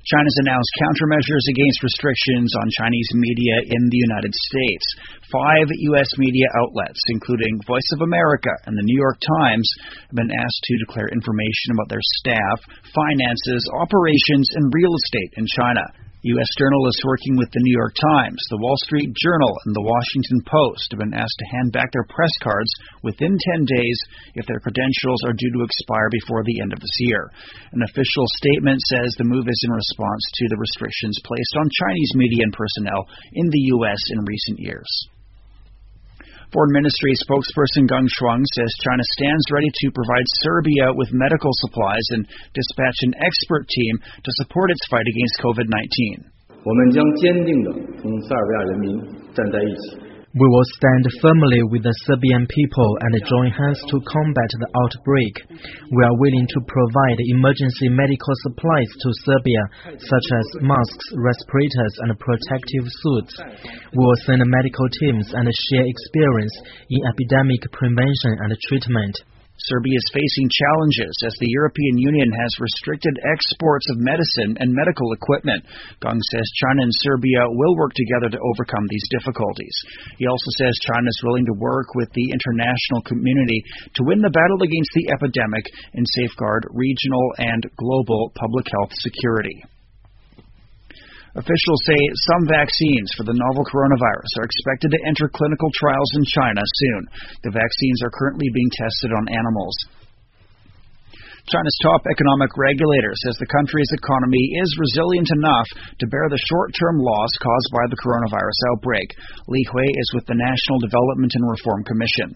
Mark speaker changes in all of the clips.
Speaker 1: China's announced countermeasures against restrictions on Chinese media in the United States. 5 U.S. media outlets, including Voice of America and the New York Times, have been asked to declare information about their staff, finances, operations, and real estate in China. U.S. journalists working with the New York Times, the Wall Street Journal, and the Washington Post have been asked to hand back their press cards within 10 days if their credentials are due to expire before the end of this year. An official statement says the move is in response to the restrictions placed on Chinese media and personnel in the U.S. in recent years. Foreign Ministry spokesperson Geng Shuang says China stands ready to provide Serbia with medical supplies and dispatch an expert team to support its fight against COVID-19.
Speaker 2: 我们将坚定地同塞尔维亚人民站在一起。
Speaker 3: We will stand firmly with the Serbian people and join hands to combat the outbreak. We are willing to provide emergency medical supplies to Serbia, such as masks, respirators, and protective suits. We will send medical teams and share experience in epidemic prevention and treatment.
Speaker 1: Serbia is facing challenges as the European Union has restricted exports of medicine and medical equipment. Geng says China and Serbia will work together to overcome these difficulties. He also says China is willing to work with the international community to win the battle against the epidemic and safeguard regional and global public health security. Officials say some vaccines for the novel coronavirus are expected to enter clinical trials in China soon. The vaccines are currently being tested on animals. China's top economic regulator says the country's economy is resilient enough to bear the short-term loss caused by the coronavirus outbreak. Li Hui is with the National Development and Reform Commission.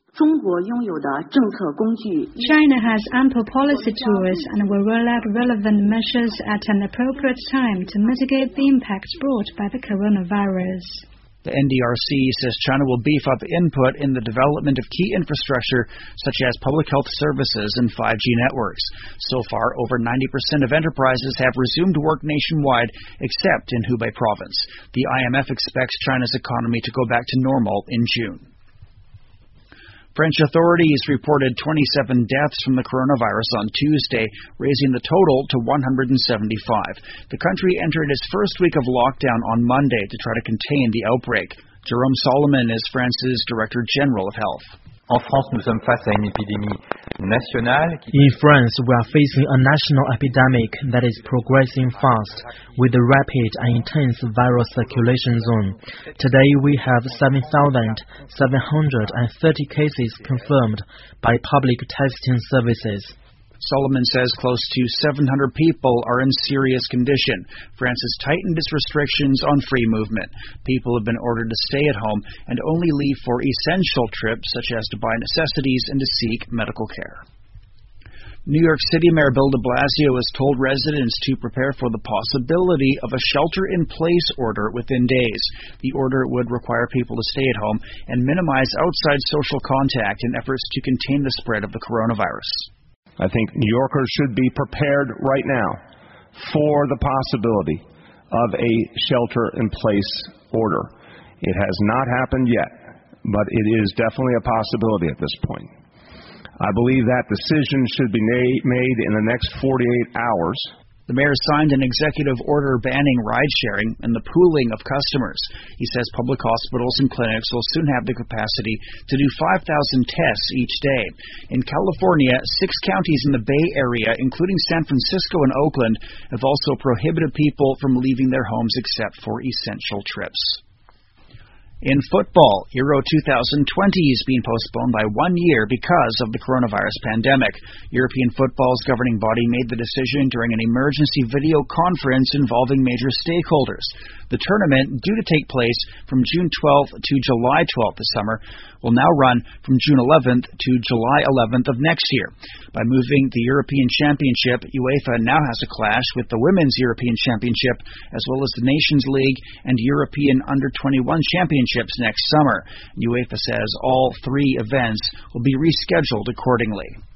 Speaker 4: China has ample policy tools and will roll out relevant measures at an appropriate time to mitigate the impacts brought by the coronavirus.
Speaker 1: The NDRC says China will beef up input in the development of key infrastructure such as public health services and 5G networks. So far, over 90% of enterprises have resumed work nationwide, except in Hubei province. The IMF expects China's economy to go back to normal in June. French authorities reported 27 deaths from the coronavirus on Tuesday, raising the total to 175. The country entered its first week of lockdown on Monday to try to contain the outbreak. Jérôme Solomon is France's Director General of Health.
Speaker 5: En France, nous sommes face à une épidémie nationale.
Speaker 3: In France, we are facing a national epidemic that is progressing fast with a rapid and intense viral circulation zone. Today, we have 7,730 cases confirmed by public testing services.
Speaker 1: Solomon says close to 700 people are in serious condition. France has tightened its restrictions on free movement. People have been ordered to stay at home and only leave for essential trips, such as to buy necessities and to seek medical care. New York City Mayor Bill de Blasio has told residents to prepare for the possibility of a shelter-in-place order within days. The order would require people to stay at home and minimize outside social contact in efforts to contain the spread of the coronavirus.
Speaker 6: I think New Yorkers should be prepared right now for the possibility of a shelter-in-place order. It has not happened yet, but it is definitely a possibility at this point. I believe that decision should be made in the next 48 hours.
Speaker 1: The mayor signed an executive order banning ride-sharing and the pooling of customers. He says public hospitals and clinics will soon have the capacity to do 5,000 tests each day. In California, 6 counties in the Bay Area, including San Francisco and Oakland, have also prohibited people from leaving their homes except for essential trips. In football, Euro 2020 is being postponed by 1 year because of the coronavirus pandemic. European football's governing body made the decision during an emergency video conference involving major stakeholders. The tournament, due to take place from June 12th to July 12th this summer, will now run from June 11th to July 11th of next year. By moving the European Championship, UEFA now has a clash with the Women's European Championship, as well as the Nations League and European Under-21 Championships next summer. UEFA says all 3 events will be rescheduled accordingly.